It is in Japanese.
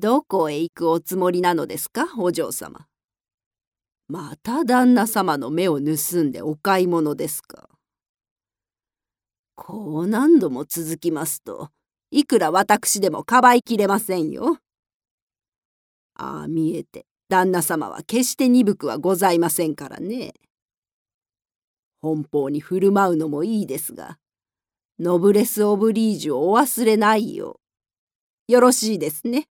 どこへ行くおつもりなのですか、お嬢様。また旦那様の目を盗んでお買い物ですか。こう何度も続きますと、いくら私でもかばいきれませんよ。ああ見えて、旦那様は決して鈍くはございませんからね。奔放に振る舞うのもいいですが、ノブレス・オブリージュをお忘れないよう。よろしいですね。